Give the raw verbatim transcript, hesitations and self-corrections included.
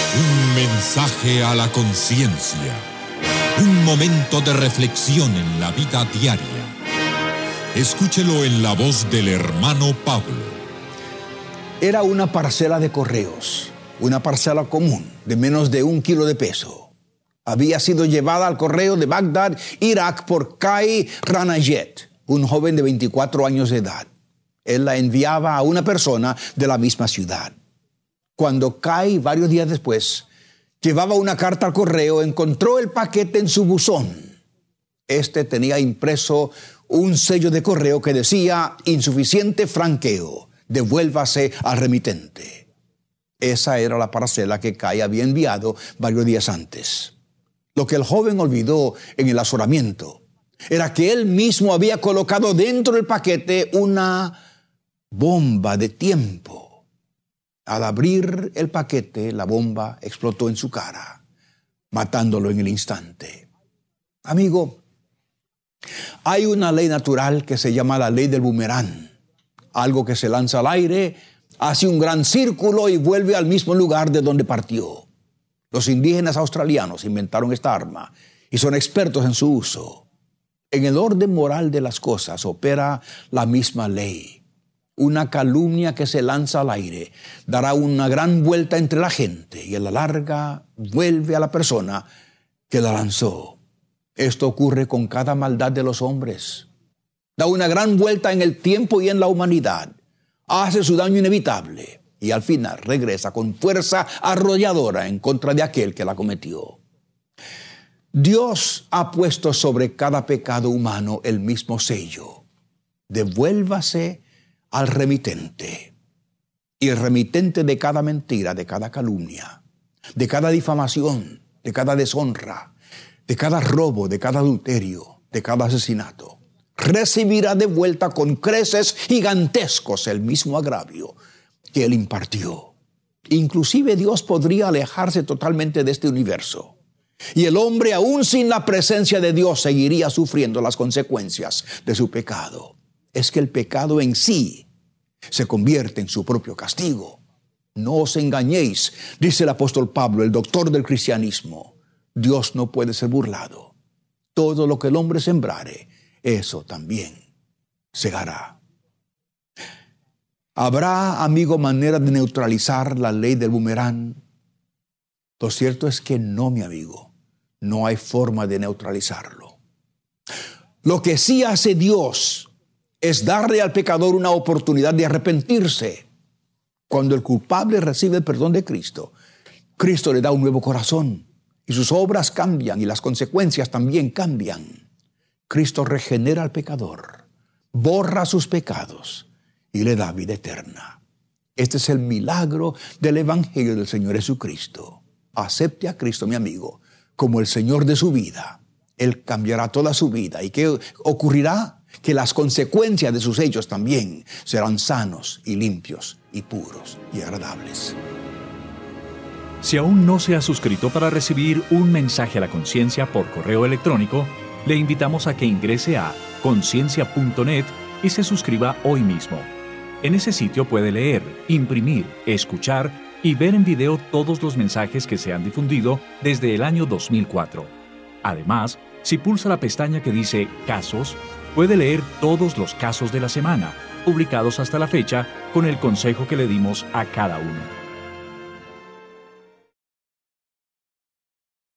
Un mensaje a la conciencia. Un momento de reflexión en la vida diaria. Escúchelo en la voz del hermano Pablo. Era una parcela de correos, una parcela común de menos de un kilo de peso. Había sido llevada al correo de Bagdad, Irak, por Kai Ranayet, un joven de veinticuatro años de edad. Él la enviaba a una persona de la misma ciudad. Cuando Kai, varios días después, llevaba una carta al correo, encontró el paquete en su buzón. Este tenía impreso un sello de correo que decía: insuficiente franqueo, devuélvase al remitente. Esa era la parcela que Kai había enviado varios días antes. Lo que el joven olvidó en el azoramiento era que él mismo había colocado dentro del paquete una bomba de tiempo. Al abrir el paquete, la bomba explotó en su cara, matándolo en el instante. Amigo, hay una ley natural que se llama la ley del boomerang. Algo que se lanza al aire, hace un gran círculo y vuelve al mismo lugar de donde partió. Los indígenas australianos inventaron esta arma y son expertos en su uso. En el orden moral de las cosas opera la misma ley. Una calumnia que se lanza al aire dará una gran vuelta entre la gente y a la larga vuelve a la persona que la lanzó. Esto ocurre con cada maldad de los hombres. Da una gran vuelta en el tiempo y en la humanidad. Hace su daño inevitable y al final regresa con fuerza arrolladora en contra de aquel que la cometió. Dios ha puesto sobre cada pecado humano el mismo sello. Devuélvase al remitente. Y el remitente de cada mentira, de cada calumnia, de cada difamación, de cada deshonra, de cada robo, de cada adulterio, de cada asesinato, recibirá de vuelta con creces gigantescos el mismo agravio que él impartió. Inclusive Dios podría alejarse totalmente de este universo. Y el hombre, aún sin la presencia de Dios, seguiría sufriendo las consecuencias de su pecado. Es que el pecado en sí se convierte en su propio castigo. No os engañéis, dice el apóstol Pablo, el doctor del cristianismo. Dios no puede ser burlado. Todo lo que el hombre sembrare, eso también segará. ¿Habrá, amigo, manera de neutralizar la ley del boomerang? Lo cierto es que no, mi amigo. No hay forma de neutralizarlo. Lo que sí hace Dios es darle al pecador una oportunidad de arrepentirse. Cuando el culpable recibe el perdón de Cristo, Cristo le da un nuevo corazón y sus obras cambian y las consecuencias también cambian. Cristo regenera al pecador, borra sus pecados y le da vida eterna. Este es el milagro del Evangelio del Señor Jesucristo. Acepte a Cristo, mi amigo, como el Señor de su vida. Él cambiará toda su vida. ¿Y qué ocurrirá? Que las consecuencias de sus hechos también serán sanos y limpios y puros y agradables. Si aún no se ha suscrito para recibir un mensaje a la conciencia por correo electrónico, le invitamos a que ingrese a conciencia punto net y se suscriba hoy mismo. En ese sitio puede leer, imprimir, escuchar y ver en video todos los mensajes que se han difundido desde el año dos mil cuatro. Además, si pulsa la pestaña que dice Casos, puede leer todos los casos de la semana, publicados hasta la fecha, con el consejo que le dimos a cada uno.